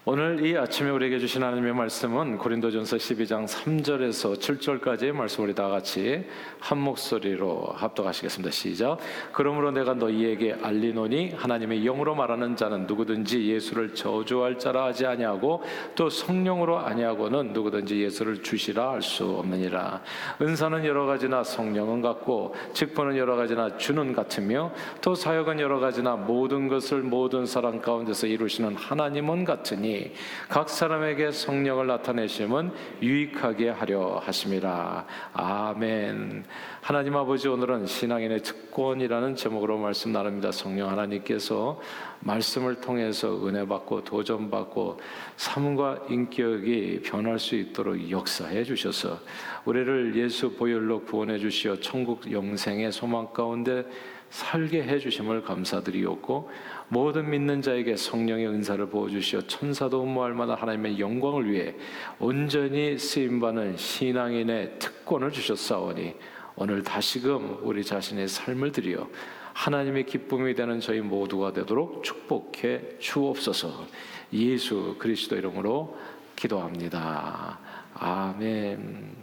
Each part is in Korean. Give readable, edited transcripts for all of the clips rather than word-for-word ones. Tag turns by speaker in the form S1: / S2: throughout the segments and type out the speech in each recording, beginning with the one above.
S1: 오늘 이 아침에 우리에게 주신 하나님의 말씀은 고린도전서 12장 3절에서 7절까지의 말씀, 우리 다 같이 한 목소리로 합독하시겠습니다. 시작. 그러므로 내가 너희에게 알리노니 하나님의 영으로 말하는 자는 누구든지 예수를 저주할 자라 하지 아니하고 또 성령으로 아니하고는 누구든지 예수를 주시라 할 수 없느니라. 은사는 여러 가지나 성령은 같고 직분은 여러 가지나 주는 같으며 또 사역은 여러 가지나 모든 것을 모든 사람 가운데서 이루시는 하나님은 같으니 각 사람에게 성령을 나타내심은 유익하게 하려 하심이라. 아멘. 하나님 아버지, 오늘은 신앙인의 특권이라는 제목으로 말씀 나눕니다. 성령 하나님께서 말씀을 통해서 은혜받고 도전받고 삶과 인격이 변할 수 있도록 역사해 주셔서 우리를 예수 보혈로 구원해 주시어 천국 영생의 소망 가운데 살게 해주심을 감사드리옵고, 모든 믿는 자에게 성령의 은사를 부어주시어 천사도 음모할 만한 하나님의 영광을 위해 온전히 쓰임받는 신앙인의 특권을 주셨사오니 오늘 다시금 우리 자신의 삶을 드려 하나님의 기쁨이 되는 저희 모두가 되도록 축복해 주옵소서. 예수 그리스도 이름으로 기도합니다. 아멘.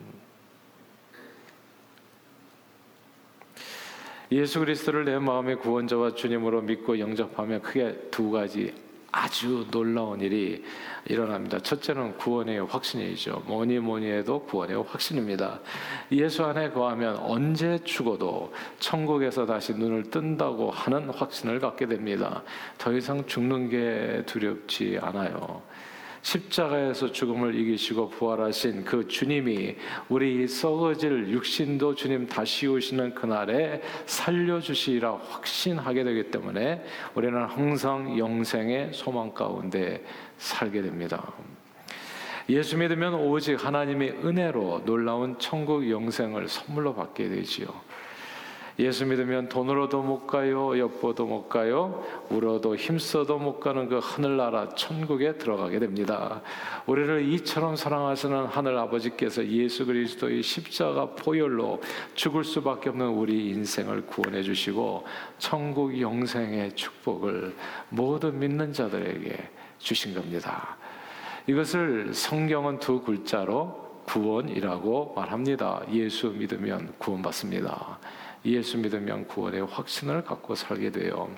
S1: 예수 그리스도를 내 마음의 구원자와 주님으로 믿고 영접하면 크게 두 가지 아주 놀라운 일이 일어납니다. 첫째는 구원의 확신이죠. 뭐니 해도 구원의 확신입니다. 예수 안에 거하면 언제 죽어도 천국에서 다시 눈을 뜬다고 하는 확신을 갖게 됩니다. 더 이상 죽는 게 두렵지 않아요. 십자가에서 죽음을 이기시고 부활하신 그 주님이 우리 썩어질 육신도 주님 다시 오시는 그날에 살려주시리라 확신하게 되기 때문에 우리는 항상 영생의 소망 가운데 살게 됩니다. 예수 믿으면 오직 하나님의 은혜로 놀라운 천국 영생을 선물로 받게 되지요. 예수 믿으면 돈으로도 못 가요, 엿보도 못 가요, 울어도 힘써도 못 가는 그 하늘나라 천국에 들어가게 됩니다. 우리를 이처럼 사랑하시는 하늘 아버지께서 예수 그리스도의 십자가 보혈로 죽을 수밖에 없는 우리 인생을 구원해 주시고 천국 영생의 축복을 모든 믿는 자들에게 주신 겁니다. 이것을 성경은 두 글자로 구원이라고 말합니다. 예수 믿으면 구원받습니다. 예수 믿으면 구원의 확신을 갖고 살게 돼요.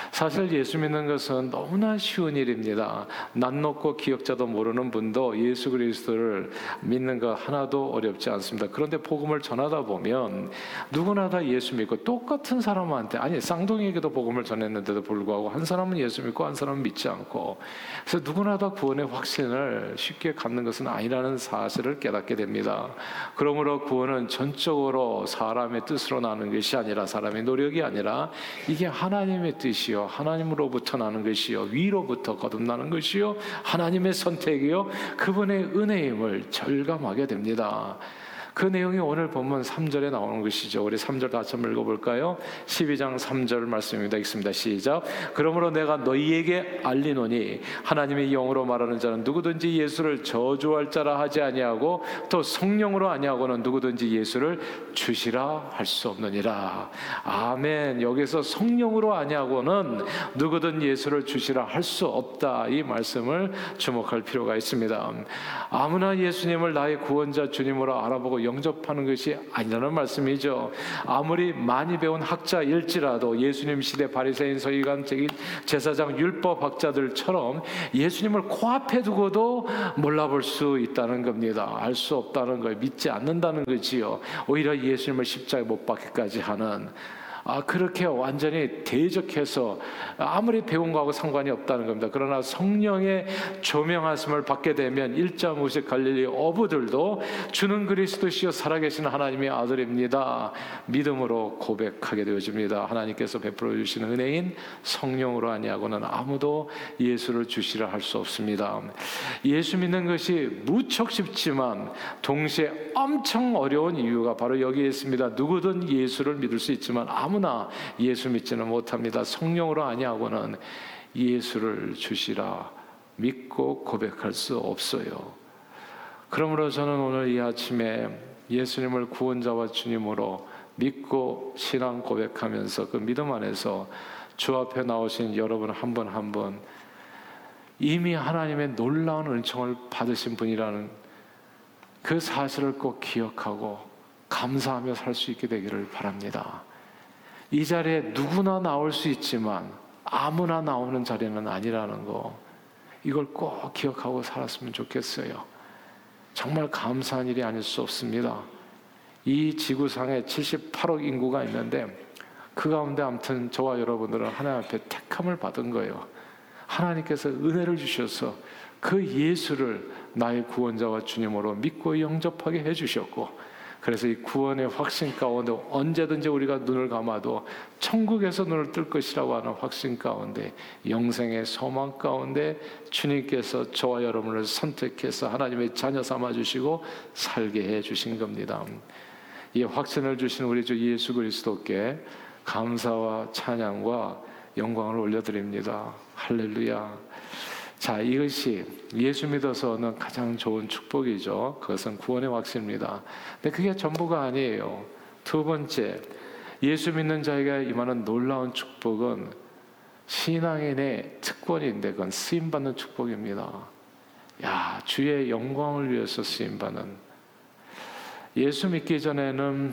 S1: 사실 예수 믿는 것은 너무나 쉬운 일입니다. 낯 높고 기억자도 모르는 분도 예수 그리스도를 믿는 거 하나도 어렵지 않습니다. 그런데 복음을 전하다 보면 누구나 다 예수 믿고 똑같은 사람한테, 아니 쌍둥이에게도 복음을 전했는데도 불구하고 한 사람은 예수 믿고 한 사람은 믿지 않고, 그래서 누구나 다 구원의 확신을 쉽게 갖는 것은 아니라는 사실을 깨닫게 됩니다. 그러므로 구원은 전적으로 사람의 뜻으로 나는 것이 아니라, 사람의 노력이 아니라 이게 하나님의 뜻이요, 하나님으로부터 나는 것이요, 위로부터 거듭나는 것이요, 하나님의 선택이요, 그분의 은혜임을 절감하게 됩니다. 그 내용이 오늘 본문 3절에 나오는 것이죠. 우리 3절 다시 한번 읽어볼까요? 12장 3절 말씀입니다. 읽습니다. 시작. 그러므로 내가 너희에게 알리노니 하나님의 영으로 말하는 자는 누구든지 예수를 저주할 자라 하지 아니하고 또 성령으로 아니하고는 누구든지 예수를 주시라 할 수 없느니라. 아멘. 여기서 성령으로 아니하고는 누구든 예수를 주시라 할 수 없다, 이 말씀을 주목할 필요가 있습니다. 아무나 예수님을 나의 구원자 주님으로 알아보고 영접하는 것이 아니라는 말씀이죠. 아무리 많이 배운 학자일지라도 예수님 시대 바리새인, 서기관, 제사장, 율법학자들처럼 예수님을 코앞에 두고도 몰라볼 수 있다는 겁니다. 알 수 없다는 걸 믿지 않는다는 거지요. 오히려 예수님을 십자가에 못 박기까지 하는, 그렇게 완전히 대적해서 아무리 배운 거하고 상관이 없다는 겁니다. 그러나 성령의 조명하심을 받게 되면 일자무식 갈릴리 어부들도 주는 그리스도시요 살아계신 하나님의 아들입니다, 믿음으로 고백하게 되어집니다. 하나님께서 베풀어 주시는 은혜인 성령으로 아니하고는 아무도 예수를 주시라 할 수 없습니다. 예수 믿는 것이 무척 쉽지만 동시에 엄청 어려운 이유가 바로 여기에 있습니다. 누구든 예수를 믿을 수 있지만 아무나 예수 믿지는 못합니다. 성령으로 아니하고는 예수를 주시라 믿고 고백할 수 없어요. 그러므로 저는 오늘 이 아침에 예수님을 구원자와 주님으로 믿고 신앙 고백하면서 그 믿음 안에서 주 앞에 나오신 여러분 한 분 한 분 이미 하나님의 놀라운 은총을 받으신 분이라는 그 사실을 꼭 기억하고 감사하며 살 수 있게 되기를 바랍니다. 이 자리에 누구나 나올 수 있지만 아무나 나오는 자리는 아니라는 거, 이걸 꼭 기억하고 살았으면 좋겠어요. 정말 감사한 일이 아닐 수 없습니다. 이 지구상에 78억 인구가 있는데 그 가운데 아무튼 저와 여러분들은 하나님 앞에 택함을 받은 거예요. 하나님께서 은혜를 주셔서 그 예수를 나의 구원자와 주님으로 믿고 영접하게 해주셨고, 그래서 이 구원의 확신 가운데 언제든지 우리가 눈을 감아도 천국에서 눈을 뜰 것이라고 하는 확신 가운데, 영생의 소망 가운데 주님께서 저와 여러분을 선택해서 하나님의 자녀 삼아주시고 살게 해주신 겁니다. 이 확신을 주신 우리 주 예수 그리스도께 감사와 찬양과 영광을 올려드립니다. 할렐루야. 자, 이것이 예수 믿어서는 가장 좋은 축복이죠. 그것은 구원의 확신입니다. 근데 그게 전부가 아니에요. 두 번째, 예수 믿는 자에게 임하는 놀라운 축복은 신앙인의 특권인데 그건 쓰임받는 축복입니다. 야, 주의 영광을 위해서 쓰임받는. 예수 믿기 전에는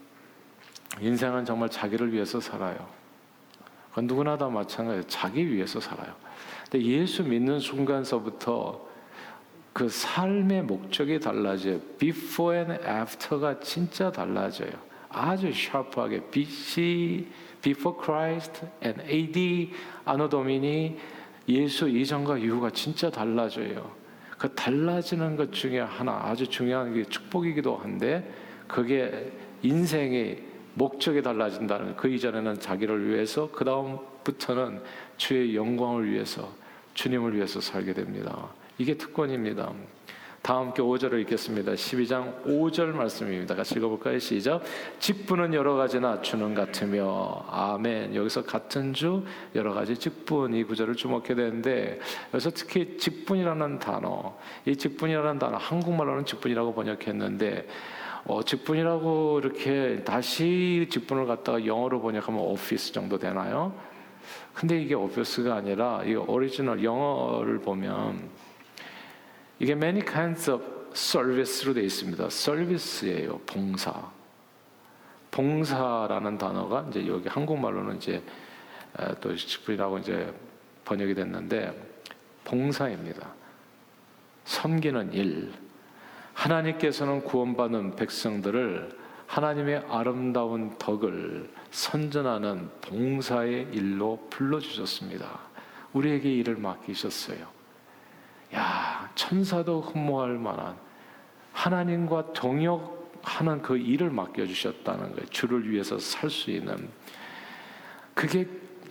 S1: 인생은 정말 자기를 위해서 살아요. 그건 누구나 다 마찬가지예요. 자기 위해서 살아요. 근데 예수 믿는 순간서부터 그 삶의 목적이 달라져요. Before and after가 진짜 달라져요. 아주 샤프하게 BC, Before Christ and AD, 아노 도미니, 예수 이전과 이후가 진짜 달라져요. 그 달라지는 것 중에 하나, 아주 중요한 게 축복이기도 한데, 그게 인생의 목적이 달라진다는, 그 이전에는 자기를 위해서, 그 다음부터는 주의 영광을 위해서, 주님을 위해서 살게 됩니다. 이게 특권입니다. 다 함께 5절을 읽겠습니다. 12장 5절 말씀입니다. 같이 읽어볼까요? 시작. 직분은 여러 가지나 주는 같으며. 아멘. 여기서 같은 주, 여러 가지 직분, 이 구절을 주목해야 되는데, 여기서 특히 직분이라는 단어, 이 직분이라는 단어, 한국말로는 직분이라고 번역했는데, 직분이라고 이렇게 다시 직분을 갖다가 영어로 번역하면 오피스 정도 되나요? 근데 이게 오피스가 아니라 이 오리지널 영어를 보면 이게 many kinds of service로 되어 있습니다. 서비스예요. 봉사. 봉사라는 단어가 이제 여기 한국말로는 이제 또 직분이라고 이제 번역이 됐는데, 봉사입니다. 섬기는 일. 하나님께서는 구원받은 백성들을 하나님의 아름다운 덕을 선전하는 봉사의 일로 불러주셨습니다. 우리에게 일을 맡기셨어요. 야, 천사도 흠모할 만한 하나님과 동역하는 그 일을 맡겨주셨다는 거예요. 주를 위해서 살 수 있는. 그게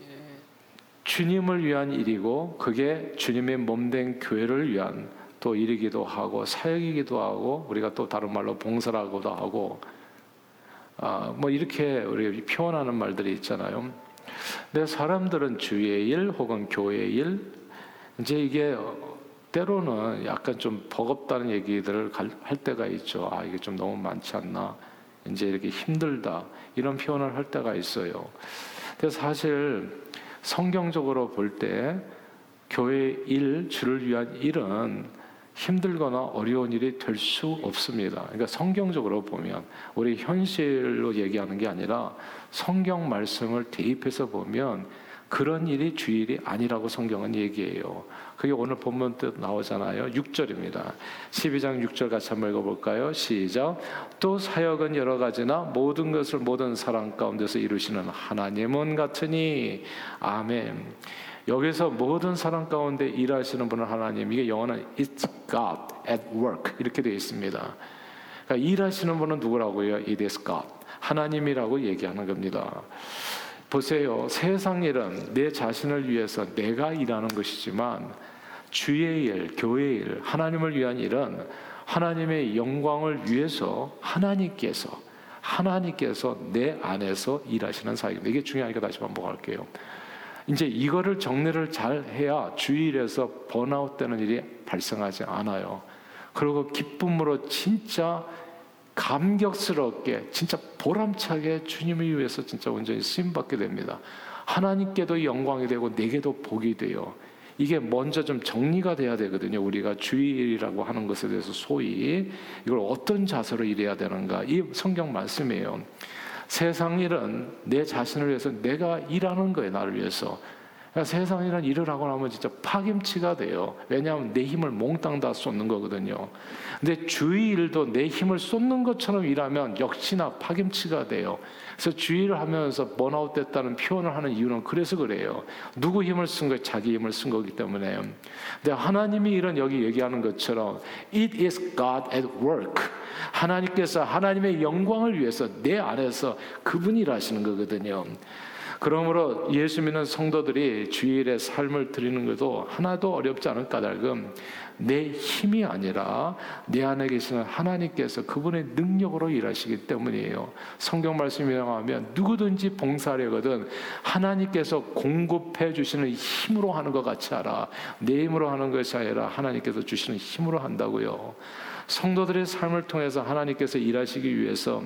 S1: 주님을 위한 일이고, 그게 주님의 몸된 교회를 위한 또 일이기도 하고 사역이기도 하고, 우리가 또 다른 말로 봉사라고도 하고, 뭐 이렇게 우리가 표현하는 말들이 있잖아요. 근데 사람들은 주의 일 혹은 교회의 일, 이제 이게 때로는 약간 좀 버겁다는 얘기들을 할 때가 있죠. 이게 좀 너무 많지 않나, 이제 이렇게 힘들다, 이런 표현을 할 때가 있어요. 근데 사실 성경적으로 볼 때 교회의 일, 주를 위한 일은 힘들거나 어려운 일이 될 수 없습니다. 그러니까 성경적으로 보면, 우리 현실로 얘기하는 게 아니라 성경 말씀을 대입해서 보면 그런 일이 주일이 아니라고 성경은 얘기해요. 그게 오늘 본문 뜻 나오잖아요. 6절입니다. 12장 6절 같이 한번 읽어볼까요? 시작. 또 사역은 여러 가지나 모든 것을 모든 사람 가운데서 이루시는 하나님은 같으니. 아멘. 여기서 모든 사람 가운데 일하시는 분은 하나님, 이게 영어는 It's God at work 이렇게 되어 있습니다. 그러니까 일하시는 분은 누구라고요? It is God, 하나님이라고 얘기하는 겁니다. 보세요. 세상 일은 내 자신을 위해서 내가 일하는 것이지만, 주의 일, 교회의 일, 하나님을 위한 일은 하나님의 영광을 위해서 하나님께서 내 안에서 일하시는 사역입니다. 이게 중요하니까 다시 반복할게요. 이제 이거를 정리를 잘 해야 주일에서 번아웃 되는 일이 발생하지 않아요. 그리고 기쁨으로 진짜 감격스럽게, 진짜 보람차게 주님을 위해서 진짜 온전히 쓰임받게 됩니다. 하나님께도 영광이 되고 내게도 복이 돼요. 이게 먼저 좀 정리가 돼야 되거든요. 우리가 주일이라고 하는 것에 대해서 소위 이걸 어떤 자세로 일해야 되는가, 이 성경 말씀이에요. 세상 일은 내 자신을 위해서 내가 일하는 거예요. 나를 위해서. 그러니까 세상 일은 일을 하고 나면 진짜 파김치가 돼요. 왜냐하면 내 힘을 몽땅 다 쏟는 거거든요. 근데 주의 일도 내 힘을 쏟는 것처럼 일하면 역시나 파김치가 돼요. 그래서 주의를 하면서 번아웃 됐다는 표현을 하는 이유는 그래서 그래요. 누구 힘을 쓴 거예요? 자기 힘을 쓴 거기 때문에. 근데 하나님이 이런 여기 얘기하는 것처럼 It is God at work. 하나님께서 하나님의 영광을 위해서 내 안에서 그분이 일하시는 거거든요. 그러므로 예수 믿는 성도들이 주일에 삶을 드리는 것도 하나도 어렵지 않은 까닭은 내 힘이 아니라 내 안에 계시는 하나님께서 그분의 능력으로 일하시기 때문이에요. 성경 말씀이 나오면 누구든지 봉사하려거든 하나님께서 공급해 주시는 힘으로 하는 것 같이 하라. 내 힘으로 하는 것이 아니라 하나님께서 주시는 힘으로 한다고요. 성도들의 삶을 통해서 하나님께서 일하시기 위해서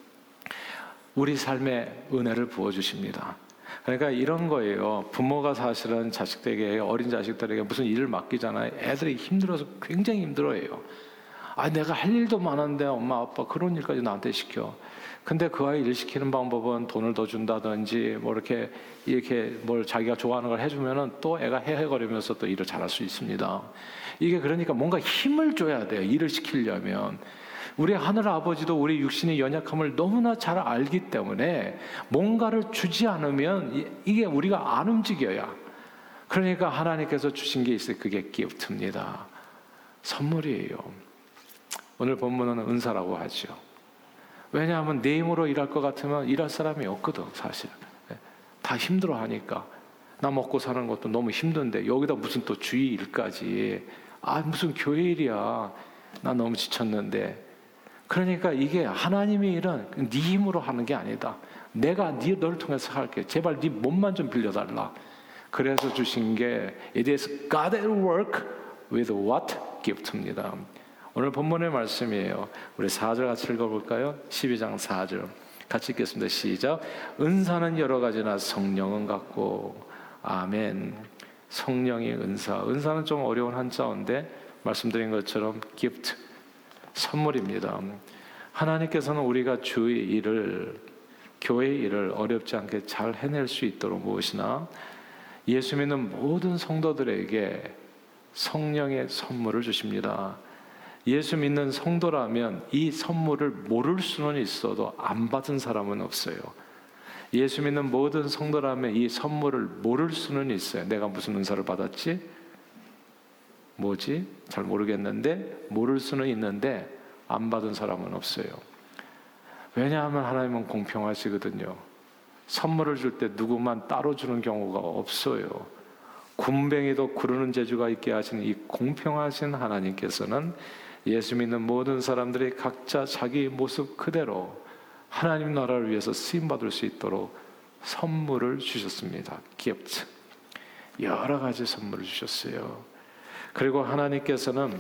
S1: 우리 삶에 은혜를 부어주십니다. 그러니까 이런 거예요. 부모가 사실은 자식들에게, 어린 자식들에게 무슨 일을 맡기잖아요. 애들이 힘들어서 굉장히 힘들어해요. 내가 할 일도 많은데 엄마 아빠 그런 일까지 나한테 시켜. 근데 그 아이 일 시키는 방법은 돈을 더 준다든지 뭐 이렇게 뭘 자기가 좋아하는 걸 해주면은 또 애가 헤헤거리면서 또 일을 잘할 수 있습니다. 이게 그러니까 뭔가 힘을 줘야 돼요. 일을 시키려면. 우리 하늘 아버지도 우리 육신의 연약함을 너무나 잘 알기 때문에 뭔가를 주지 않으면 이게 우리가 안 움직여야. 그러니까 하나님께서 주신 게 있어요. 그게 기프트입니다. 선물이에요. 오늘 본문은 은사라고 하죠. 왜냐하면 내 힘으로 일할 것 같으면 일할 사람이 없거든. 사실 다 힘들어하니까. 나 먹고 사는 것도 너무 힘든데 여기다 무슨 또 주의 일까지. 무슨 교회 일이야. 나 너무 지쳤는데. 그러니까 이게 하나님의 일은 네 힘으로 하는 게 아니다. 내가 너를 통해서 할게. 제발 네 몸만 좀 빌려달라. 그래서 주신 게 It is God at work with what? gift입니다. 오늘 본문의 말씀이에요. 우리 4절 같이 읽어볼까요? 12장 4절 같이 읽겠습니다. 시작. 은사는 여러 가지나 성령은 같고. 아멘. 성령의 은사. 은사는 좀 어려운 한자어인데 말씀드린 것처럼 gift, 선물입니다. 하나님께서는 우리가 주의 일을, 교회의 일을 어렵지 않게 잘 해낼 수 있도록 무엇이나 예수 믿는 모든 성도들에게 성령의 선물을 주십니다. 예수 믿는 성도라면 이 선물을 모를 수는 있어도 안 받은 사람은 없어요. 예수 믿는 모든 성도라면 이 선물을 모를 수는 있어요. 내가 무슨 은사를 받았지? 뭐지? 잘 모르겠는데 모를 수는 있는데 안 받은 사람은 없어요. 왜냐하면 하나님은 공평하시거든요. 선물을 줄 때 누구만 따로 주는 경우가 없어요. 군뱅이도 구르는 재주가 있게 하시는 이 공평하신 하나님께서는 예수 믿는 모든 사람들이 각자 자기 모습 그대로 하나님 나라를 위해서 쓰임받을 수 있도록 선물을 주셨습니다. gift. 여러 가지 선물을 주셨어요. 그리고 하나님께서는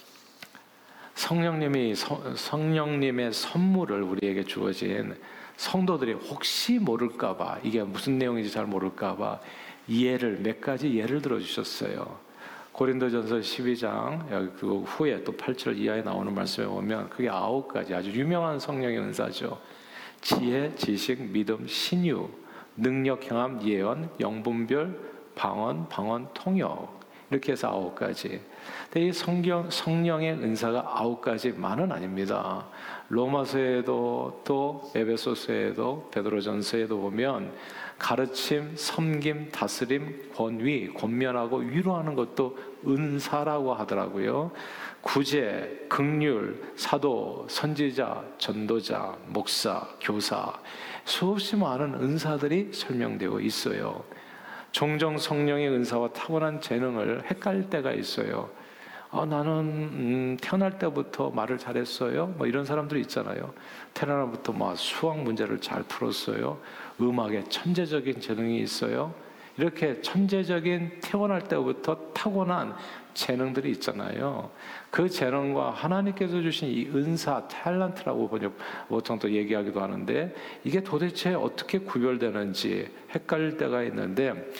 S1: 성령님의 선물을 우리에게 주어진 성도들이 혹시 모를까봐, 이게 무슨 내용인지 잘 모를까봐 몇 가지 예를 들어주셨어요. 고린도전서 12장 여기 그 후에 또 8절 이하에 나오는 말씀에 보면 그게 9가지 아주 유명한 성령의 은사죠. 지혜, 지식, 믿음, 신유, 능력, 행함, 예언, 영분별, 방언, 통역, 이렇게 해서 9가지. 근데 이 성령의 은사가 9가지만은 아닙니다. 로마서에도 또 에베소서에도 베드로전서에도 보면 가르침, 섬김, 다스림, 권위, 권면하고 위로하는 것도 은사라고 하더라고요. 구제, 긍휼, 사도, 선지자, 전도자, 목사, 교사, 수없이 많은 은사들이 설명되고 있어요. 종종 성령의 은사와 타고난 재능을 헷갈릴 때가 있어요. 나는 태어날 때부터 말을 잘했어요. 뭐 이런 사람들이 있잖아요. 태어날부터 뭐 수학 문제를 잘 풀었어요. 음악에 천재적인 재능이 있어요. 이렇게 천재적인 태어날 때부터 타고난 재능들이 있잖아요. 그 재능과 하나님께서 주신 이 은사, 탤런트라고 보통 또 얘기하기도 하는데 이게 도대체 어떻게 구별되는지 헷갈릴 때가 있는데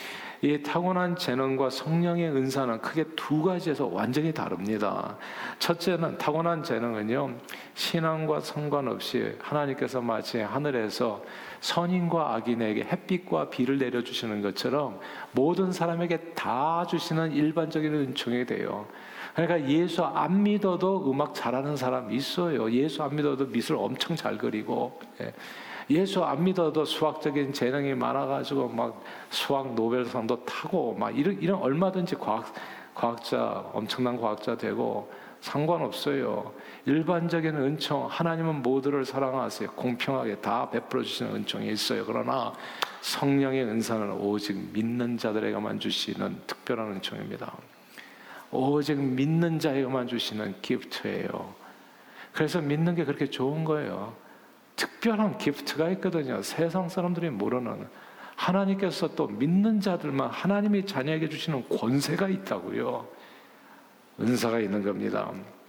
S1: 이 타고난 재능과 성령의 은사는 크게 두 가지에서 완전히 다릅니다. 첫째는 타고난 재능은요, 신앙과 상관없이 하나님께서 마치 하늘에서 선인과 악인에게 햇빛과 비를 내려주시는 것처럼 모든 사람에게 다 주시는 일반적인 은총이 돼요. 그러니까 예수 안 믿어도 음악 잘하는 사람이 있어요. 예수 안 믿어도 미술 엄청 잘 그리고, 예수 안 믿어도 수학적인 재능이 많아가지고 막 수학 노벨상도 타고 막 이런 얼마든지 과학자, 엄청난 과학자 되고 상관없어요. 일반적인 은총, 하나님은 모두를 사랑하세요. 공평하게 다 베풀어 주시는 은총이 있어요. 그러나 성령의 은사는 오직 믿는 자들에게만 주시는 특별한 은총입니다. 오직 믿는 자에게만 주시는 기프트예요. 그래서 믿는 게 그렇게 좋은 거예요. 특별한 기프트가 있거든요. 세상 사람들이 모르는. 하나님께서 또 믿는 자들만 하나님이 자녀에게 주시는 권세가 있다고요. 은사가 있는 겁니다.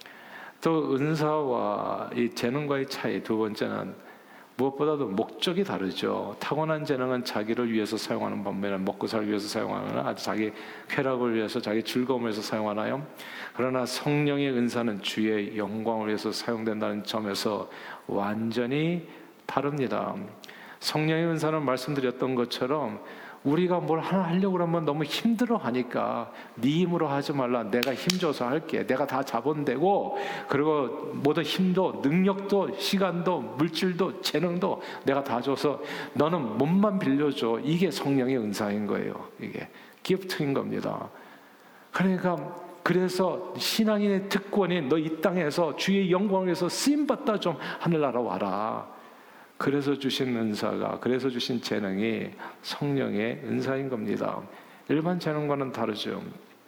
S1: 또 은사와 이 재능과의 차이, 두 번째는 무엇보다도 목적이 다르죠. 타고난 재능은 자기를 위해서 사용하는 반면에 먹고 살기 위해서 사용하는, 아주 자기 쾌락을 위해서, 자기 즐거움을 위해서 사용하나요? 그러나 성령의 은사는 주의 영광을 위해서 사용된다는 점에서 완전히 다릅니다. 성령의 은사는 말씀드렸던 것처럼 우리가 뭘 하나 하려고 그러면 너무 힘들어 하니까 네 힘으로 하지 말라, 내가 힘줘서 할게, 내가 다 자본되고, 그리고 모든 힘도 능력도 시간도 물질도 재능도 내가 다 줘서 너는 몸만 빌려줘. 이게 성령의 은사인 거예요. 이게 기프트인 겁니다. 그러니까 그래서 신앙인의 특권이 너 이 땅에서 주의 영광을 위해서 쓰임받다 좀 하늘나라 와라. 그래서 주신 은사가, 그래서 주신 재능이 성령의 은사인 겁니다. 일반 재능과는 다르죠.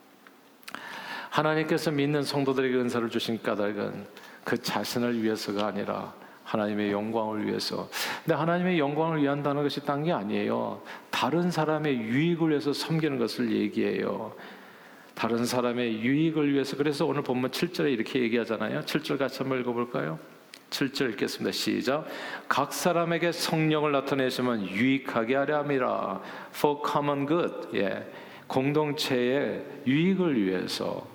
S1: 하나님께서 믿는 성도들에게 은사를 주신 까닭은 그 자신을 위해서가 아니라 하나님의 영광을 위해서. 근데 하나님의 영광을 위한다는 것이 딴 게 아니에요. 다른 사람의 유익을 위해서 섬기는 것을 얘기해요. 다른 사람의 유익을 위해서. 그래서 오늘 본문 7절에 이렇게 얘기하잖아요. 7절 같이 한번 읽어볼까요? 7절 읽겠습니다. 시작. 각 사람에게 성령을 나타내시면 유익하게 하려 함이라. For common good. 공동체의 유익을 위해서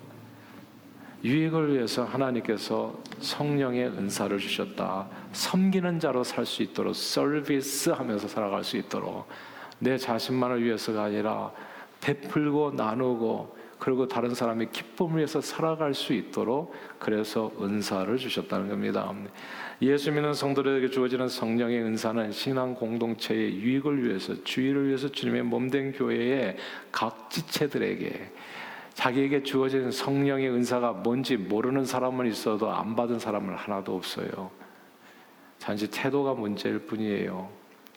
S1: 하나님께서 성령의 은사를 주셨다. 섬기는 자로 살 수 있도록, 서비스 하면서 살아갈 수 있도록, 내 자신만을 위해서가 아니라 베풀고 나누고, 그리고 다른 사람의 기쁨을 위해서 살아갈 수 있도록, 그래서 은사를 주셨다는 겁니다. 예수 믿는 성도들에게 주어지는 성령의 은사는 신앙 공동체의 유익을 위해서, 주의를 위해서 주님의 몸된 교회의 각 지체들에게, 자기에게 주어진 성령의 은사가 뭔지 모르는 사람은 있어도 안 받은 사람은 하나도 없어요. 단지 태도가 문제일 뿐이에요.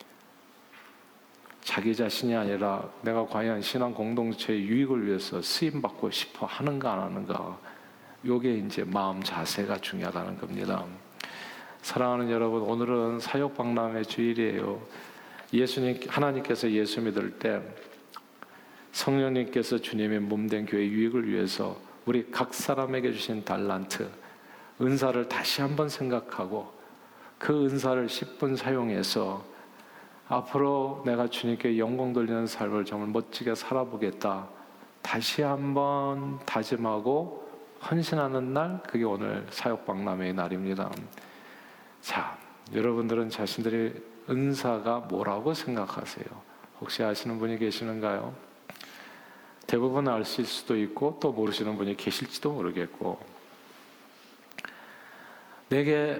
S1: 자기 자신이 아니라 내가 과연 신앙 공동체의 유익을 위해서 쓰임받고 싶어 하는가 안 하는가, 요게 이제 마음 자세가 중요하다는 겁니다. 사랑하는 여러분, 오늘은 사역박람회 주일이에요. 하나님께서 예수 믿을 때 성령님께서 주님의 몸된 교회 유익을 위해서 우리 각 사람에게 주신 달란트, 은사를 다시 한번 생각하고 그 은사를 10분 사용해서 앞으로 내가 주님께 영광 돌리는 삶을 정말 멋지게 살아보겠다, 다시 한번 다짐하고 헌신하는 날, 그게 오늘 사역박람회의 날입니다. 자, 여러분들은 자신들의 은사가 뭐라고 생각하세요? 혹시 아시는 분이 계시는가요? 대부분 알 수 있을 수도 있고 또 모르시는 분이 계실지도 모르겠고. 내게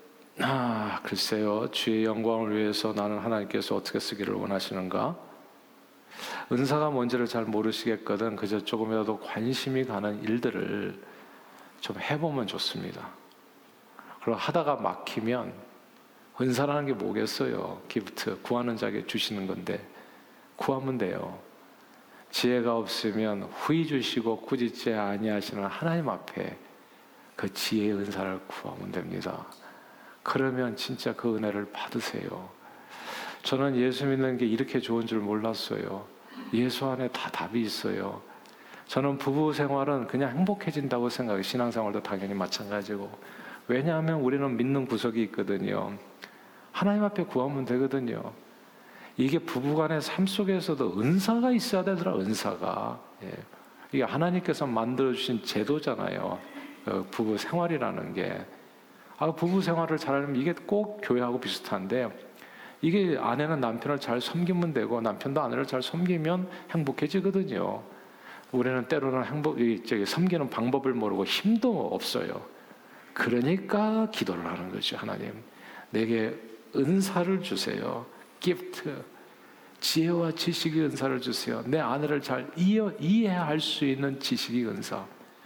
S1: 글쎄요, 주의 영광을 위해서 나는 하나님께서 어떻게 쓰기를 원하시는가? 은사가 뭔지를 잘 모르시겠거든 그저 조금이라도 관심이 가는 일들을 좀 해보면 좋습니다. 그리고 하다가 막히면, 은사라는 게 뭐겠어요? 기프트, 구하는 자에게 주시는 건데 구하면 돼요. 지혜가 없으면 후히 주시고 꾸짖지 아니하시는 하나님 앞에 그 지혜의 은사를 구하면 됩니다. 그러면 진짜 그 은혜를 받으세요. 저는 예수 믿는 게 이렇게 좋은 줄 몰랐어요. 예수 안에 다 답이 있어요. 저는 부부 생활은 그냥 행복해진다고 생각해요. 신앙생활도 당연히 마찬가지고. 왜냐하면 우리는 믿는 구석이 있거든요. 하나님 앞에 구하면 되거든요. 이게 부부간의 삶 속에서도 은사가 있어야 되더라. 은사가. 예. 이게 하나님께서 만들어주신 제도잖아요. 부부 생활이라는 게. 부부 생활을 잘하면 이게 꼭 교회하고 비슷한데, 이게 아내는 남편을 잘 섬기면 되고 남편도 아내를 잘 섬기면 행복해지거든요. 우리는 때로는 섬기는 방법을 모르고 힘도 없어요. 그러니까 기도를 하는 거죠. 하나님, 내게 은사를 주세요. 기프트, 지혜와 지식의 은사를 주세요. 내 아내를 잘 이해할 수 있는 지식의 은사.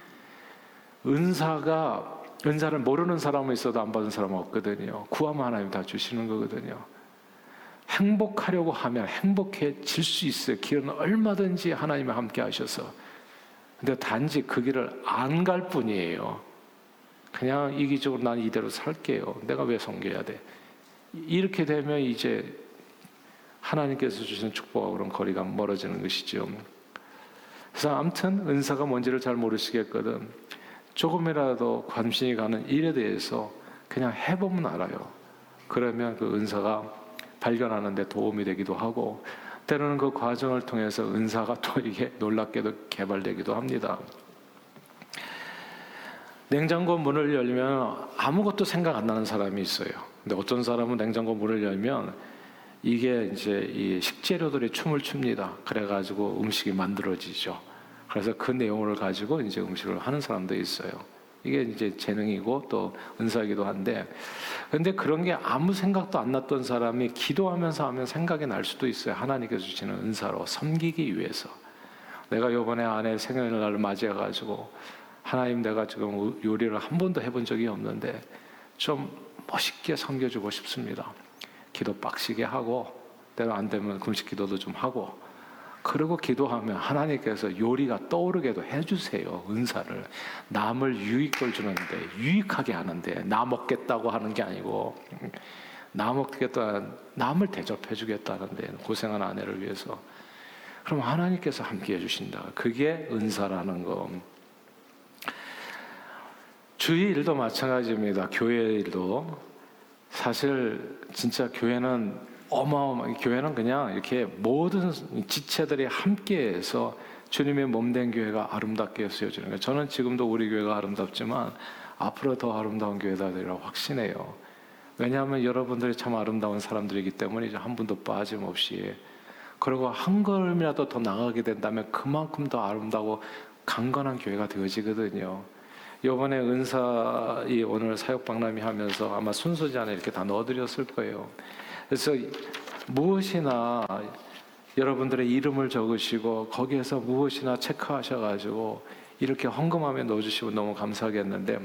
S1: 은사를 모르는 사람은 있어도 안 받은 사람은 없거든요. 구하면 하나님 다 주시는 거거든요. 행복하려고 하면 행복해질 수 있어요. 길은 얼마든지 하나님이 함께 하셔서. 근데 단지 그 길을 안 갈 뿐이에요. 그냥 이기적으로 난 이대로 살게요. 내가 왜 섬겨야 돼? 이렇게 되면 이제 하나님께서 주시는 축복하고는 거리가 멀어지는 것이죠. 그래서 아무튼 은사가 뭔지를 잘 모르시겠거든. 조금이라도 관심이 가는 일에 대해서 그냥 해보면 알아요. 그러면 그 은사가 발견하는 데 도움이 되기도 하고, 때로는 그 과정을 통해서 은사가 또 이게 놀랍게도 개발되기도 합니다. 냉장고 문을 열면 아무것도 생각 안 나는 사람이 있어요. 근데 어떤 사람은 냉장고 문을 열면 이게 이제 이 식재료들이 춤을 춥니다. 그래가지고 음식이 만들어지죠. 그래서 그 내용을 가지고 이제 음식을 하는 사람도 있어요. 이게 이제 재능이고 또 은사이기도 한데, 근데 그런 게 아무 생각도 안 났던 사람이 기도하면서 하면 생각이 날 수도 있어요. 하나님께서 주시는 은사로 섬기기 위해서. 내가 이번에 아내 생일날을 맞이해가지고, 하나님, 내가 지금 요리를 한 번도 해본 적이 없는데 좀 멋있게 섬겨주고 싶습니다. 기도 빡시게 하고, 때로 안 되면 금식 기도도 좀 하고, 그리고 기도하면 하나님께서 요리가 떠오르게도 해주세요. 은사를. 남을 유익을 주는데, 유익하게 하는데, 나 먹겠다고 하는 게 아니고, 나 먹겠다, 남을 대접해 주겠다는데, 고생한 아내를 위해서. 그럼 하나님께서 함께 해주신다. 그게 은사라는 거. 주의 일도 마찬가지입니다. 교회 일도. 사실 진짜 교회는 교회는 그냥 이렇게 모든 지체들이 함께해서 주님의 몸된 교회가 아름답게 쓰여지는 거예요. 저는 지금도 우리 교회가 아름답지만 앞으로 더 아름다운 교회가 되리라 확신해요. 왜냐하면 여러분들이 참 아름다운 사람들이기 때문에 이제 한 분도 빠짐없이, 그리고 한 걸음이라도 더 나가게 된다면 그만큼 더 아름다고 강건한 교회가 되어지거든요. 이번에 은사이 오늘 사역박람회 하면서 아마 순서지 안에 이렇게 다 넣어드렸을 거예요. 그래서 무엇이나 여러분들의 이름을 적으시고 거기에서 무엇이나 체크하셔가지고 이렇게 헌금함에 넣어주시면 너무 감사하겠는데,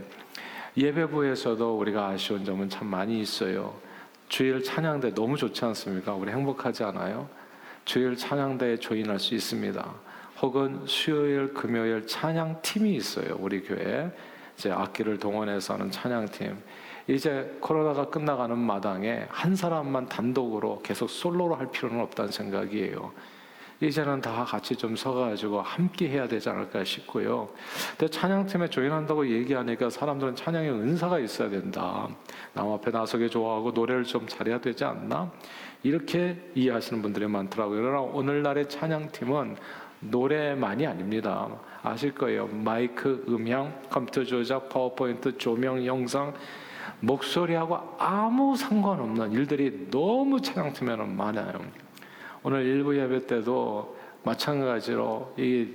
S1: 예배부에서도 우리가 아쉬운 점은 참 많이 있어요. 주일 찬양대 너무 좋지 않습니까? 우리 행복하지 않아요? 주일 찬양대에 조인할 수 있습니다. 혹은 수요일, 금요일 찬양팀이 있어요. 우리 교회에 이제 악기를 동원해서 하는 찬양팀. 이제 코로나가 끝나가는 마당에 한 사람만 단독으로 계속 솔로로 할 필요는 없다는 생각이에요. 이제는 다 같이 좀 서가지고 함께 해야 되지 않을까 싶고요. 근데 찬양팀에 조인한다고 얘기하니까 사람들은 찬양에 은사가 있어야 된다. 남 앞에 나서게 좋아하고 노래를 좀 잘해야 되지 않나? 이렇게 이해하시는 분들이 많더라고요. 그러나 오늘날의 찬양팀은 노래만이 아닙니다. 아실 거예요. 마이크, 음향, 컴퓨터 조작, 파워포인트, 조명, 영상, 목소리하고 아무 상관없는 일들이 너무 찬양팀에는 많아요. 오늘 일부 예배 때도 마찬가지로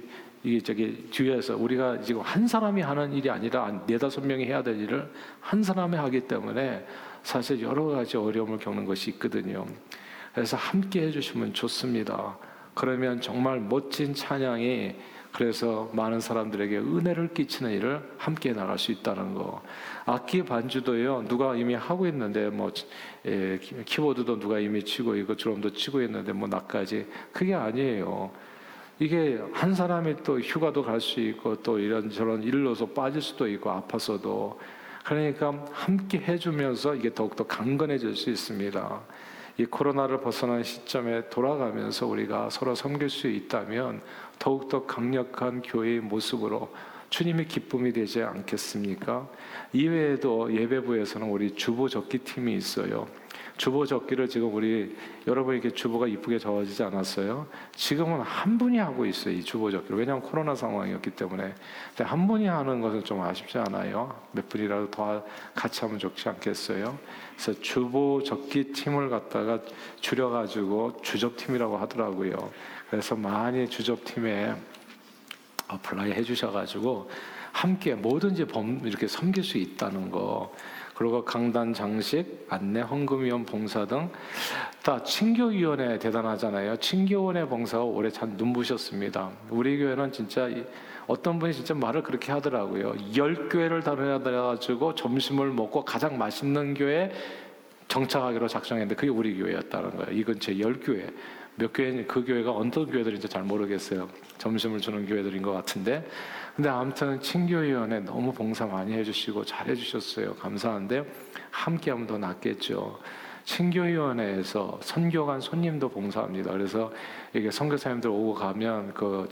S1: 이게 뒤에서 우리가 지금 한 사람이 하는 일이 아니라 한 4-5명이 해야 될 일을 한 사람이 하기 때문에 사실 여러 가지 어려움을 겪는 것이 있거든요. 그래서 함께 해주시면 좋습니다. 그러면 정말 멋진 찬양이, 그래서 많은 사람들에게 은혜를 끼치는 일을 함께 나갈 수 있다는 거. 악기 반주도요, 누가 이미 하고 있는데 키보드도 누가 이미 치고 있고 드럼도 치고 있는데 나까지, 그게 아니에요. 이게 한 사람이 또 휴가도 갈 수 있고 또 이런저런 일로서 빠질 수도 있고 아파서도, 그러니까 함께 해주면서 이게 더욱더 강건해질 수 있습니다. 이 코로나를 벗어난 시점에 돌아가면서 우리가 서로 섬길 수 있다면 더욱더 강력한 교회의 모습으로 주님의 기쁨이 되지 않겠습니까? 이외에도 예배부에서는 우리 주보 적기팀이 있어요. 주보 적기를 지금 우리 여러분 이렇게 주보가 이쁘게 적어지지 않았어요? 지금은 한 분이 하고 있어요, 이 주보 적기를. 왜냐하면 코로나 상황이었기 때문에. 근데 한 분이 하는 것은 좀 아쉽지 않아요? 몇 분이라도 더 같이 하면 좋지 않겠어요? 그래서 주보 적기 팀을 갖다가 줄여가지고 주접팀이라고 하더라고요. 그래서 많이 주접팀에 어플라이 해주셔가지고 함께 뭐든지 이렇게 섬길 수 있다는 거. 그리고 강단 장식, 안내, 헌금위원 봉사 등 다 친교위원회 대단하잖아요. 친교위원회 봉사가 올해 참 눈부셨습니다. 우리 교회는 진짜 어떤 분이 진짜 말을 그렇게 하더라고요. 10교회를 다녀가지고 점심을 먹고 가장 맛있는 교회 정착하기로 작정했는데 그게 우리 교회였다는 거예요. 이 근처에 10교회. 몇 교회, 그 교회가 어떤 교회들인지 잘 모르겠어요. 점심을 주는 교회들인 것 같은데. 근데 아무튼 친교위원회 너무 봉사 많이 해주시고 잘해주셨어요. 감사한데 함께 하면 더 낫겠죠. 친교위원회에서 선교관 손님도 봉사합니다. 그래서 이게 선교사님들 오고 가면 그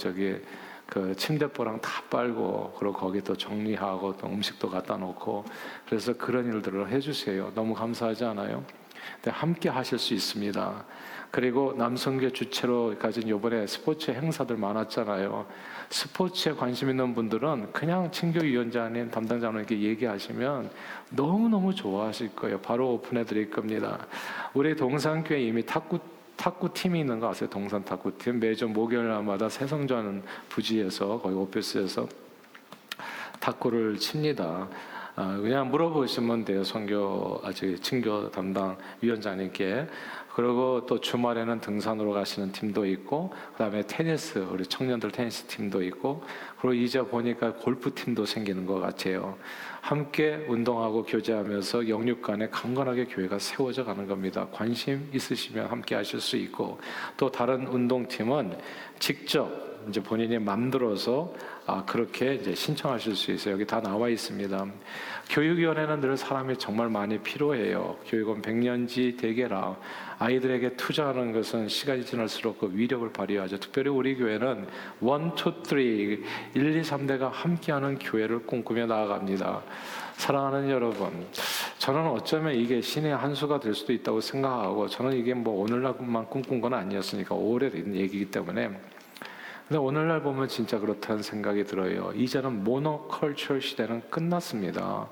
S1: 침대보랑 다 빨고 그리고 거기 또 정리하고 또 음식도 갖다 놓고 그래서 그런 일들을 해주세요. 너무 감사하지 않아요? 근데 함께 하실 수 있습니다. 그리고 남성교 주체로 가진 이번에 스포츠 행사들 많았잖아요. 스포츠에 관심 있는 분들은 그냥 친교위원장님, 담당자님께 얘기하시면 너무너무 좋아하실 거예요. 바로 오픈해 드릴 겁니다. 우리 동산교회 이미 탁구 팀이 있는 거 아세요? 동산 탁구팀. 매주 목요일마다 새성전 부지에서 거기 오피스에서 탁구를 칩니다. 그냥 물어보시면 돼요. 친교 담당 위원장님께. 그리고 또 주말에는 등산으로 가시는 팀도 있고, 그다음에 테니스, 우리 청년들 테니스 팀도 있고, 그리고 이제 보니까 골프 팀도 생기는 것 같아요. 함께 운동하고 교제하면서 영육 간에 강건하게 교회가 세워져 가는 겁니다. 관심 있으시면 함께 하실 수 있고, 또 다른 운동팀은 직접 이제 본인이 만들어서 그렇게 이제 신청하실 수 있어요. 여기 다 나와 있습니다. 교육위원회는 늘 사람이 정말 많이 필요해요. 교육은 백년지 대계라. 아이들에게 투자하는 것은 시간이 지날수록 그 위력을 발휘하죠. 특별히 우리 교회는 1, 2, 3, 1, 2, 3대가 함께하는 교회를 꿈꾸며 나아갑니다. 사랑하는 여러분, 저는 어쩌면 이게 신의 한 수가 될 수도 있다고 생각하고, 저는 이게 뭐 오늘날만 꿈꾼 건 아니었으니까 오래된 얘기이기 때문에. 근데 오늘날 보면 진짜 그렇다는 생각이 들어요. 이제는 모노컬처 시대는 끝났습니다.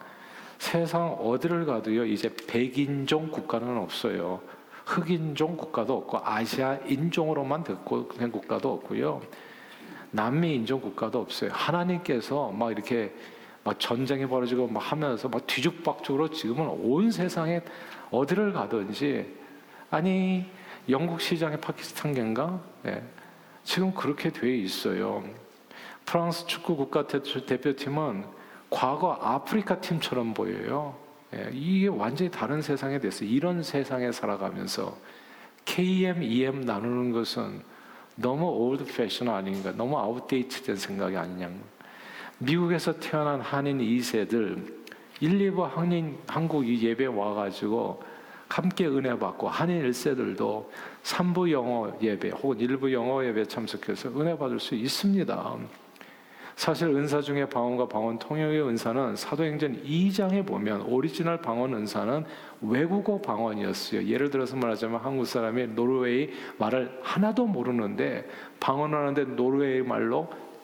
S1: 세상 어디를 가도요, 이제 백인종 국가는 없어요. 흑인종 국가도 없고, 아시아 인종으로만 된 국가도 없고요. 남미 인종 국가도 없어요. 하나님께서 막 이렇게 막 전쟁이 벌어지고 막 하면서 막 뒤죽박죽으로 지금은 온 세상에 어디를 가든지, 아니 영국 시장의 파키스탄계인가? 네. 지금 그렇게 돼 있어요. 프랑스 축구 국가 대표팀은 과거 아프리카 팀처럼 보여요. 이게 완전히 다른 세상에 됐어요. 이런 세상에 살아가면서 KM, EM 나누는 것은 너무 올드 패션 아닌가, 너무 아웃데이트된 생각이 아니냐. 미국에서 태어난 한인 2세들 1, 2부 한국 예배 와가지고 함께 은혜 받고, 한인 1세들도 3부 영어 예배 혹은 1부 영어 예배 참석해서 은혜 받을 수 있습니다. 사실 은사 중에 방언과 방언 통역의 은사는 사도행전 2장에 보면 오리지널 방언 은사는 외국어 방언이었어요. 예를 들어서 말하자면 한국 사람이 노르웨이 말을 하나도 모르는데 방언하는데 노르웨이 말로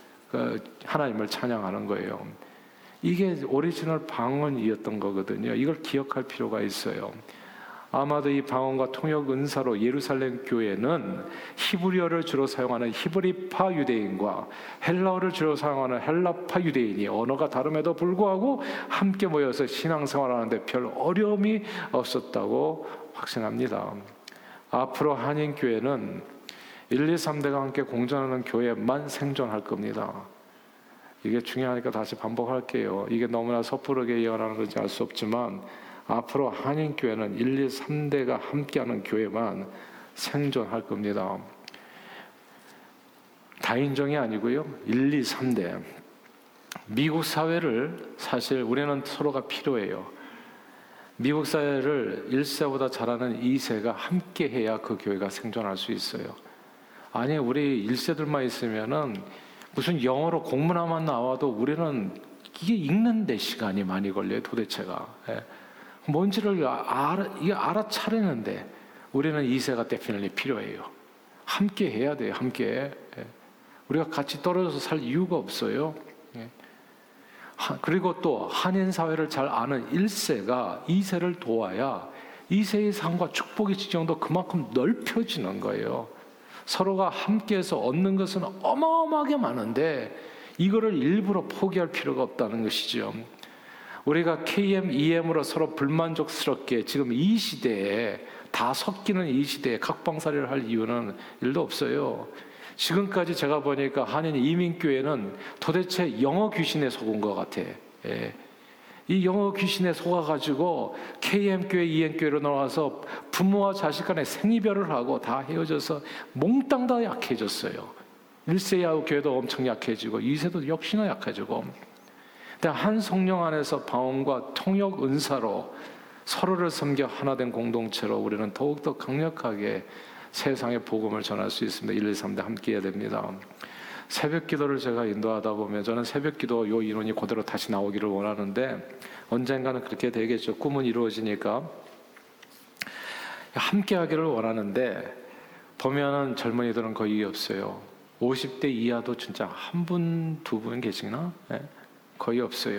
S1: 하나님을 찬양하는 거예요. 이게 오리지널 방언이었던 거거든요. 이걸 기억할 필요가 있어요. 아마도 이 방언과 통역 은사로 예루살렘 교회는 히브리어를 주로 사용하는 히브리파 유대인과 헬라어를 주로 사용하는 헬라파 유대인이 언어가 다름에도 불구하고 함께 모여서 신앙생활하는데 별 어려움이 없었다고 확신합니다. 앞으로 한인교회는 1, 2, 3대가 함께 공존하는 교회만 생존할 겁니다. 이게 중요하니까 다시 반복할게요. 이게 너무나 섣부르게 예언하는 건지 알 수 없지만 앞으로 한인교회는 1, 2, 3대가 함께하는 교회만 생존할 겁니다. 다인종이 아니고요. 1, 2, 3대. 미국 사회를 사실 우리는 서로가 필요해요. 미국 사회를 1세보다 잘하는 2세가 함께해야 그 교회가 생존할 수 있어요. 아니 우리 1세들만 있으면은 무슨 영어로 공문화만 나와도 우리는 이게 읽는 데 시간이 많이 걸려요. 도대체가. 뭔지를 이게 알아차리는데 우리는 2세가 definitely 필요해요. 함께 해야 돼요. 함께. 우리가 같이 떨어져서 살 이유가 없어요. 그리고 또 한인 사회를 잘 아는 1세가 2세를 도와야 2세의 삶과 축복의 지경도 그만큼 넓혀지는 거예요. 서로가 함께해서 얻는 것은 어마어마하게 많은데 이거를 일부러 포기할 필요가 없다는 것이죠. 우리가 KM, EM으로 서로 불만족스럽게 지금 이 시대에 다 섞이는 이 시대에 각방살이를 할 이유는 일도 없어요. 지금까지 제가 보니까 한인 이민교회는 도대체 영어 귀신에 속은 것 같아. 이 영어 귀신에 속아가지고 KM교회, EM교회로 나와서 부모와 자식 간에 생이별을 하고 다 헤어져서 몽땅 다 약해졌어요. 1세 교회도 엄청 약해지고 2세도 역시나 약해지고. 근데 한 성령 안에서 방언과 통역 은사로 서로를 섬겨 하나 된 공동체로 우리는 더욱더 강력하게 세상의 복음을 전할 수 있습니다. 1, 2, 3대 함께 해야 됩니다. 새벽 기도를 제가 인도하다 보면 저는 새벽 기도 요 인원이 그대로 다시 나오기를 원하는데 언젠가는 그렇게 되겠죠. 꿈은 이루어지니까 함께 하기를 원하는데 보면은 젊은이들은 거의 없어요. 50대 이하도 진짜 한 분, 두 분 계시나? 거의 없어요.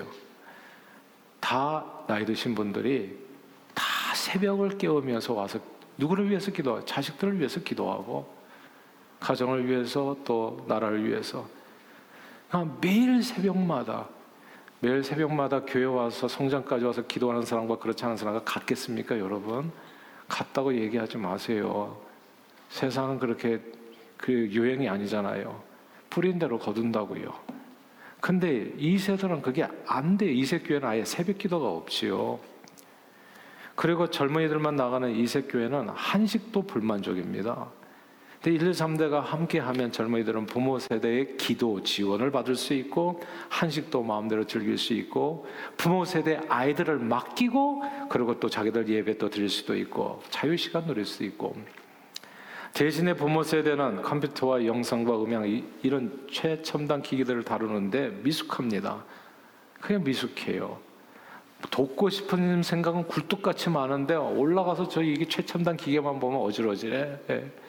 S1: 다 나이 드신 분들이 다 새벽을 깨우면서 와서 누구를 위해서 기도하고 자식들을 위해서 기도하고 가정을 위해서 또 나라를 위해서 매일 새벽마다 교회 와서 성장까지 와서 기도하는 사람과 그렇지 않은 사람과 같겠습니까? 여러분 같다고 얘기하지 마세요. 세상은 그렇게 그 유행이 아니잖아요. 뿌린 대로 거둔다고요. 근데 2세들은 그게 안 돼요. 2세 교회는 아예 새벽 기도가 없지요. 그리고 젊은이들만 나가는 2세 교회는 한식도 불만족입니다. 근데 1, 2, 3대가 함께 하면 젊은이들은 부모 세대의 기도 지원을 받을 수 있고 한식도 마음대로 즐길 수 있고 부모 세대 아이들을 맡기고 그리고 또 자기들 예배 또 드릴 수도 있고 자유시간 누릴 수 있고 대신에 부모 세대는 컴퓨터와 영상과 음향 이런 최첨단 기기들을 다루는데 미숙합니다. 그냥 미숙해요. 돕고 싶은 생각은 굴뚝같이 많은데 올라가서 저 이게 최첨단 기계만 보면 어지러지래.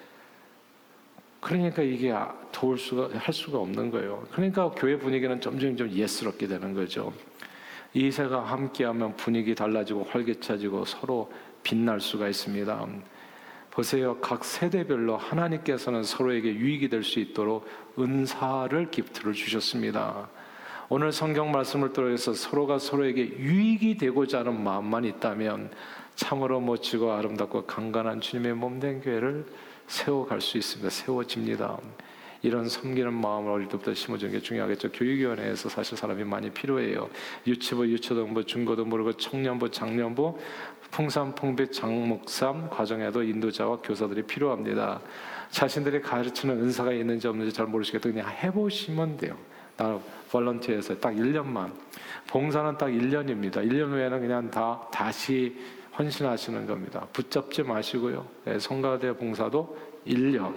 S1: 그러니까 이게 할 수가 없는 거예요. 그러니까 교회 분위기는 점점 예스럽게 되는 거죠. 2세가 함께하면 분위기 달라지고 활기차지고 서로 빛날 수가 있습니다. 보세요. 각 세대별로 하나님께서는 서로에게 유익이 될 수 있도록 은사를 기프트를 주셨습니다. 오늘 성경 말씀을 통해서 서로가 서로에게 유익이 되고자 하는 마음만 있다면 참으로 멋지고 아름답고 강건한 주님의 몸된 교회를 세워갈 수 있습니다. 세워집니다. 이런 섬기는 마음을 어릴 때부터 심어주는 게 중요하겠죠. 교육위원회에서 사실 사람이 많이 필요해요. 유치부, 유초등부, 중고등부, 청년부, 장년부, 풍삼, 풍빛, 장목삼 과정에도 인도자와 교사들이 필요합니다. 자신들이 가르치는 은사가 있는지 없는지 잘 모르시겠다. 그냥 해보시면 돼요. 나 볼런티어에서 딱 1년만. 봉사는 딱 1년입니다. 1년 후에는 그냥 다시 헌신하시는 겁니다. 붙잡지 마시고요. 성가대 봉사도 1년.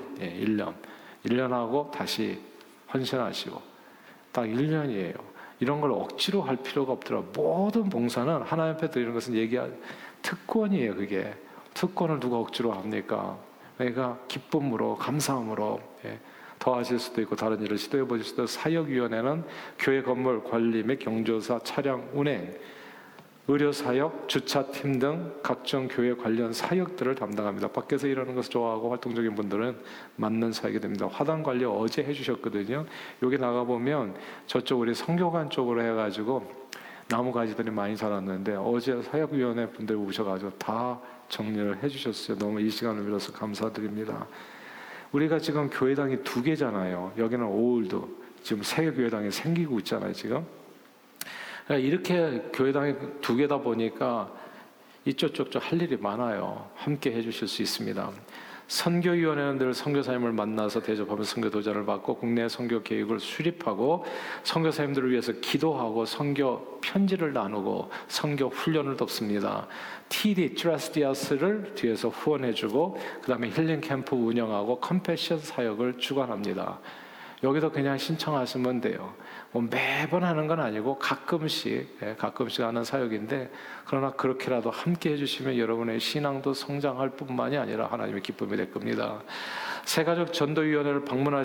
S1: 1년 하고 다시 헌신하시고 딱 1년이에요. 이런 걸 억지로 할 필요가 없더라고요. 모든 봉사는 하나님 앞에 드리는 것은 특권이에요. 그게 특권을 누가 억지로 합니까? 그러니까 기쁨으로 감사함으로 더 하실 수도 있고 다른 일을 시도해 보실 수도 있고 사역위원회는 교회 건물 관리 및 경조사 차량 운행 의료사역, 주차팀 등 각종 교회 관련 사역들을 담당합니다. 밖에서 일하는 것을 좋아하고 활동적인 분들은 맞는 사역이 됩니다. 화단 관리 어제 해주셨거든요. 여기 나가보면 저쪽 우리 성교관 쪽으로 해가지고 나무가지들이 많이 자랐는데 어제 사역위원회 분들 오셔가지고 다 정리를 해주셨어요. 너무 이 시간을 빌어서 감사드립니다. 우리가 지금 교회당이 2개잖아요. 여기는 올드, 지금 새 교회당이 생기고 있잖아요. 지금. 이렇게 교회당이 2개다 보니까 이쪽 할 일이 많아요. 함께 해주실 수 있습니다. 선교위원회는 늘 선교사님을 만나서 대접하며 선교도전을 받고 국내 선교 계획을 수립하고 선교사님들을 위해서 기도하고 선교 편지를 나누고 선교 훈련을 돕습니다. TD, 트라스디아스를 뒤에서 후원해주고 그 다음에 힐링 캠프 운영하고 컴패션 사역을 주관합니다. 여기도 그냥 신청하시면 돼요. 뭐 매번 하는 건 아니고 가끔씩 하는 사역인데, 그러나 그렇게라도 함께 해주시면 여러분의 신앙도 성장할 뿐만이 아니라 하나님의 기쁨이 될 겁니다. 새가족 전도위원회를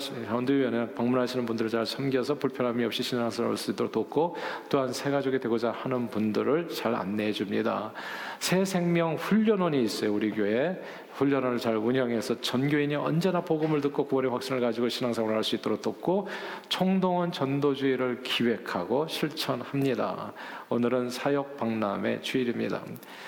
S1: 방문하시는 분들을 잘 섬겨서 불편함이 없이 신앙생활을 할 수 있도록 돕고, 또한 새가족이 되고자 하는 분들을 잘 안내해 줍니다. 새 생명 훈련원이 있어요. 우리 교회 훈련원을 잘 운영해서 전교인이 언제나 복음을 듣고 구원의 확신을 가지고 신앙생활을 할 수 있도록 돕고, 총동원 전도주의를 기획하고 실천합니다. 오늘은 사역 박람회 주일입니다.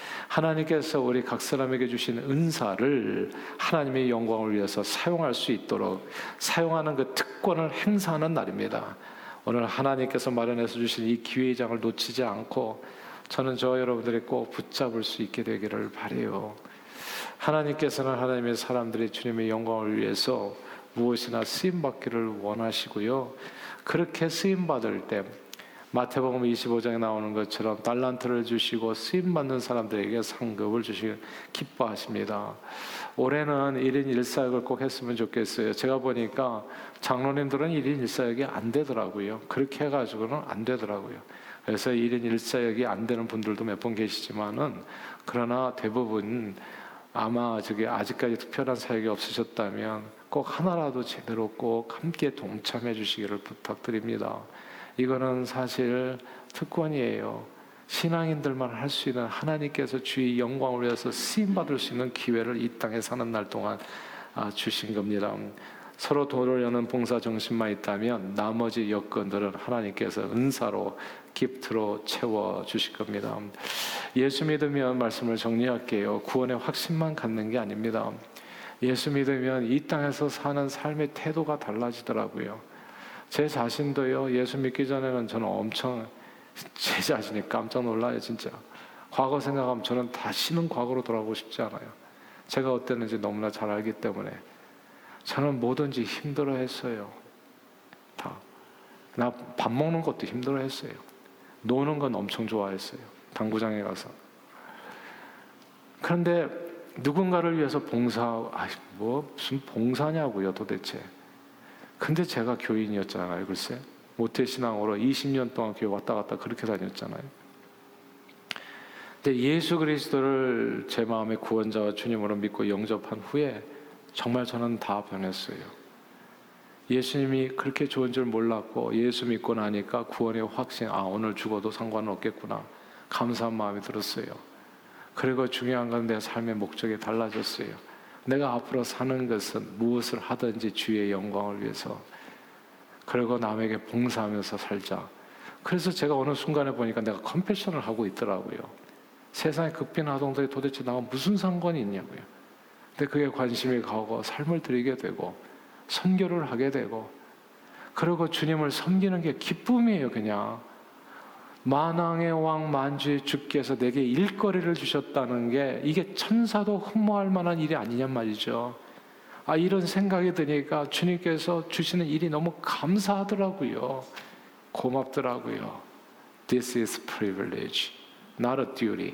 S1: 하나님께서 우리 각 사람에게 주신 은사를 하나님의 영광을 위해서 사용할 수 있도록 사용하는 그 특권을 행사하는 날입니다. 오늘 하나님께서 마련해서 주신 이 기회의 장을 놓치지 않고 저는 여러분들이 꼭 붙잡을 수 있게 되기를 바라요. 하나님께서는 하나님의 사람들이 주님의 영광을 위해서 무엇이나 쓰임받기를 원하시고요. 그렇게 쓰임받을 때 마태복음 25장에 나오는 것처럼 달란트를 주시고 쓰임받는 사람들에게 상급을 주시기 기뻐하십니다. 올해는 1인 1사역을 꼭 했으면 좋겠어요. 제가 보니까 장로님들은 1인 1사역이 안 되더라고요. 그렇게 해가지고는 안 되더라고요. 그래서 1인 1사역이 안 되는 분들도 몇 분 계시지만은, 그러나 대부분 아마 아직까지 특별한 사역이 없으셨다면 꼭 하나라도 제대로 꼭 함께 동참해 주시기를 부탁드립니다. 이거는 사실 특권이에요. 신앙인들만 할 수 있는, 하나님께서 주의 영광을 위해서 쓰임받을 수 있는 기회를 이 땅에 사는 날 동안 주신 겁니다. 서로 도를 여는 봉사 정신만 있다면 나머지 여건들은 하나님께서 은사로 기프트로 채워주실 겁니다. 예수 믿으면, 말씀을 정리할게요, 구원의 확신만 갖는 게 아닙니다. 예수 믿으면 이 땅에서 사는 삶의 태도가 달라지더라고요. 제 자신도요, 예수 믿기 전에는 저는 엄청 제 자신이 깜짝 놀라요. 진짜 과거 생각하면 저는 다시는 과거로 돌아가고 싶지 않아요. 제가 어땠는지 너무나 잘 알기 때문에 저는 뭐든지 힘들어했어요. 나 밥 먹는 것도 힘들어했어요. 노는 건 엄청 좋아했어요. 당구장에 가서. 그런데 누군가를 위해서 무슨 봉사냐고요 도대체. 근데 제가 교인이었잖아요. 글쎄, 모태신앙으로 20년 동안 교회 왔다 갔다 그렇게 다녔잖아요. 근데 예수 그리스도를 제 마음의 구원자와 주님으로 믿고 영접한 후에 정말 저는 다 변했어요. 예수님이 그렇게 좋은 줄 몰랐고, 예수 믿고 나니까 구원의 확신, 오늘 죽어도 상관은 없겠구나, 감사한 마음이 들었어요. 그리고 중요한 건 내 삶의 목적이 달라졌어요. 내가 앞으로 사는 것은 무엇을 하든지 주의 영광을 위해서, 그리고 남에게 봉사하면서 살자. 그래서 제가 어느 순간에 보니까 내가 컴패션을 하고 있더라고요. 세상의 극빈아동들이 도대체 나와 무슨 상관이 있냐고요. 근데 그게 관심이 가고 삶을 드리게 되고 선교를 하게 되고, 그리고 주님을 섬기는 게 기쁨이에요. 그냥 만왕의 왕 만주의 주께서 내게 일거리를 주셨다는 게 이게 천사도 흠모할 만한 일이 아니냔 말이죠. 이런 생각이 드니까 주님께서 주시는 일이 너무 감사하더라고요. 고맙더라고요. This is privilege, not a duty.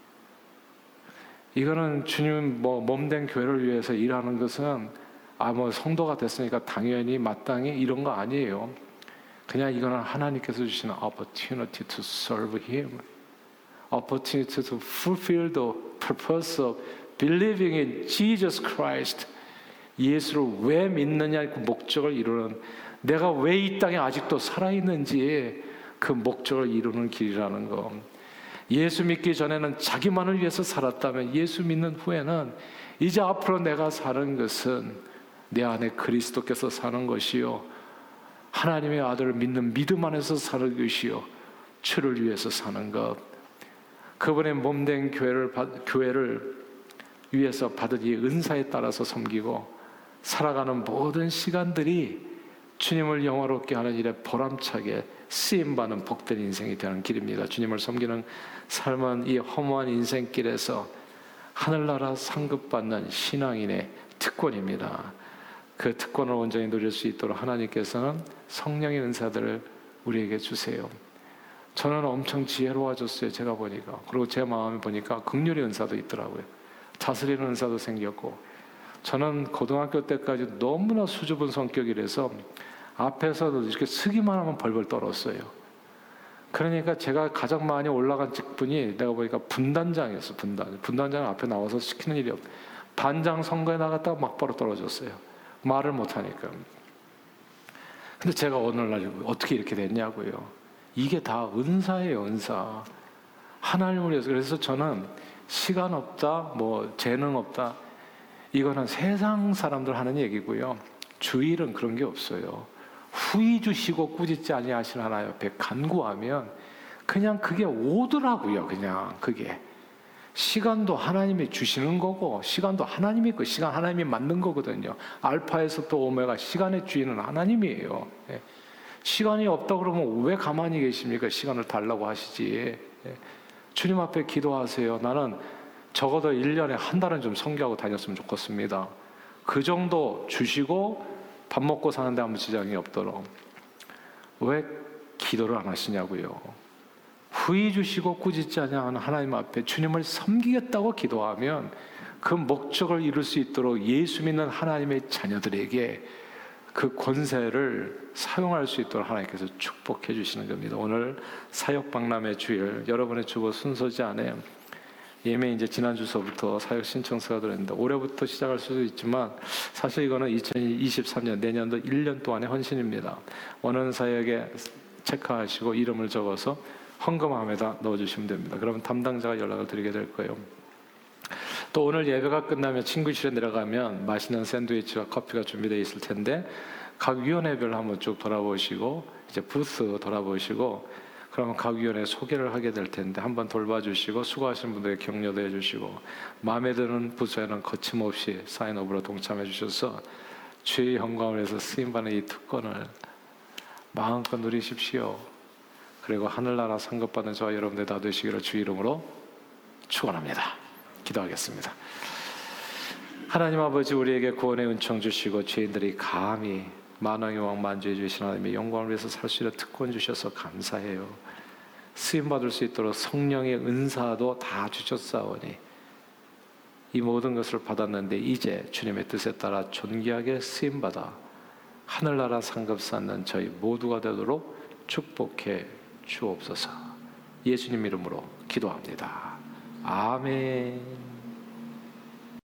S1: 이거는 주님 몸된 교회를 위해서 일하는 것은 성도가 됐으니까 당연히 마땅히 이런 거 아니에요. 그냥 이거는 하나님께서 주시는 opportunity to serve Him, opportunity to fulfill the purpose of believing in Jesus Christ. 예수를 왜 믿느냐, 그 목적을 이루는, 내가 왜 이 땅에 아직도 살아있는지 그 목적을 이루는 길이라는 거. 예수 믿기 전에는 자기만을 위해서 살았다면, 예수 믿는 후에는 이제 앞으로 내가 사는 것은 내 안에 그리스도께서 사는 것이요, 하나님의 아들을 믿는 믿음 안에서 사는 것이요, 주를 위해서 사는 것. 그분의 몸된 교회를 위해서 받은 이 은사에 따라서 섬기고 살아가는 모든 시간들이 주님을 영화롭게 하는 일에 보람차게 쓰임받는 복된 인생이 되는 길입니다. 주님을 섬기는 삶은 이 허무한 인생길에서 하늘나라 상급받는 신앙인의 특권입니다. 그 특권을 온전히 누릴 수 있도록 하나님께서는 성령의 은사들을 우리에게 주세요. 저는 엄청 지혜로워졌어요. 제가 보니까. 그리고 제 마음에 보니까 긍휼의 은사도 있더라고요. 다스리는 은사도 생겼고. 저는 고등학교 때까지 너무나 수줍은 성격이라서 앞에서도 이렇게 서기만 하면 벌벌 떨었어요. 그러니까 제가 가장 많이 올라간 직분이 내가 보니까 분단장이었어. 분단장 앞에 나와서 시키는 일이 없. 반장 선거에 나갔다가 막바로 떨어졌어요. 말을 못하니까. 근데 제가 오늘날 어떻게 이렇게 됐냐고요. 이게 다 은사예요, 은사. 하나님을 위해서. 그래서 저는 시간 없다, 뭐 재능 없다, 이거는 세상 사람들 하는 얘기고요. 주일은 그런 게 없어요. 후히 주시고 꾸짖지 아니하시는 하나님 앞에 간구하면 그냥 그게 오더라고요. 그냥 그게 시간도 하나님이 주시는 거고, 시간도 하나님이 그 시간 하나님이 만든 거거든요. 알파에서 또 오메가, 시간의 주인은 하나님이에요. 예. 시간이 없다 그러면 왜 가만히 계십니까? 시간을 달라고 하시지. 예. 주님 앞에 기도하세요. 나는 적어도 1년에 한 달은 좀 선교하고 다녔으면 좋겠습니다. 그 정도 주시고 밥 먹고 사는데 아무 지장이 없도록. 왜 기도를 안 하시냐고요. 후히 주시고 꾸짖지 아니하는 하나님 앞에 주님을 섬기겠다고 기도하면 그 목적을 이룰 수 있도록 예수 믿는 하나님의 자녀들에게 그 권세를 사용할 수 있도록 하나님께서 축복해 주시는 겁니다. 오늘 사역박람회 주일, 여러분의 주보 순서지 않아요. 이미 이제 지난주서부터 사역 신청서가 들어있는데 올해부터 시작할 수도 있지만 사실 이거는 2023년 내년도 1년 동안의 헌신입니다. 원하는 사역에 체크하시고 이름을 적어서 헌금함에다 넣어주시면 됩니다. 그러면 담당자가 연락을 드리게 될 거예요. 또 오늘 예배가 끝나면 친구실에 내려가면 맛있는 샌드위치와 커피가 준비되어 있을 텐데 각 위원회별로 한번 쭉 돌아보시고 이제 부스 돌아보시고 그러면 각 위원회 소개를 하게 될 텐데 한번 돌봐주시고 수고하시는 분들에게 격려도 해주시고 마음에 드는 부서에는 거침없이 사인업으로 동참해 주셔서 주의 영광을 위해서 쓰임받는 이 특권을 마음껏 누리십시오. 그리고 하늘나라 상급받는 저와 여러분들 다 되시기를 주 이름으로 축원합니다. 기도하겠습니다. 하나님 아버지, 우리에게 구원의 은총 주시고 죄인들이 감히 만왕의 왕 만주해 주신 하나님의 영광을 위해서 살 수 있는 특권 주셔서 감사해요. 쓰임받을 수 있도록 성령의 은사도 다 주셨사오니 이 모든 것을 받았는데 이제 주님의 뜻에 따라 존귀하게 쓰임받아 하늘나라 상급 쌓는 저희 모두가 되도록 축복해 주옵소서. 예수님 이름으로 기도합니다. 아멘.